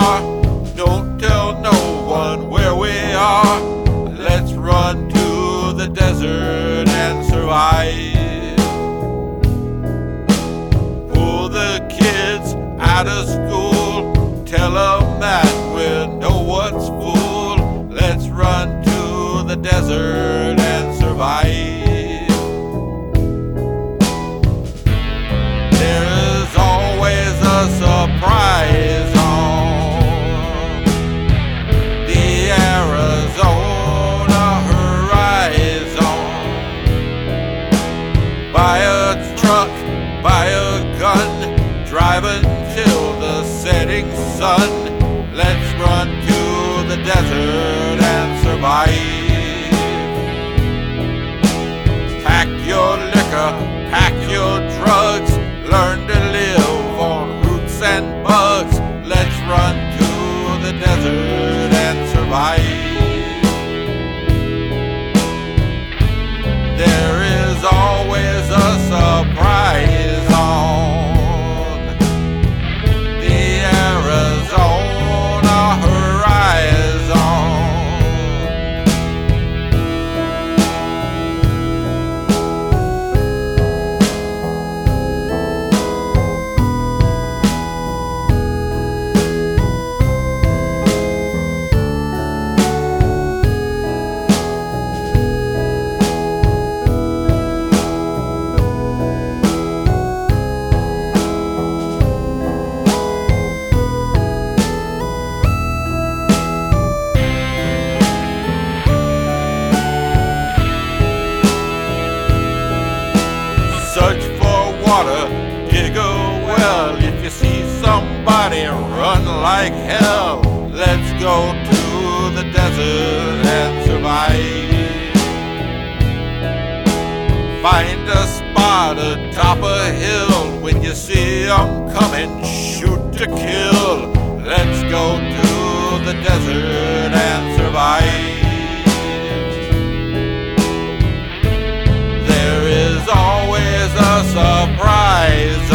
are. Don't tell no one where we are. Let's run to the desert and survive. Pull the kids out of school. Tell them that we're no one's fool. Let's run to the desert and survive. There is always a surprise on the Arizona horizon. Buy a truck, buy a gun, driving till the setting sun. Let's run to the desert and survive. Pack your liquor, pack your drugs, learn to live on roots and bugs. Let's run to the desert and survive. There is always a surprise on the Arizona horizon. Search for water, dig a well. If you see somebody run like hell, let's go to the desert and survive. Find a spot atop a hill. When you see 'em coming, shoot to kill. Let's go to the desert and survive. There is always a surprise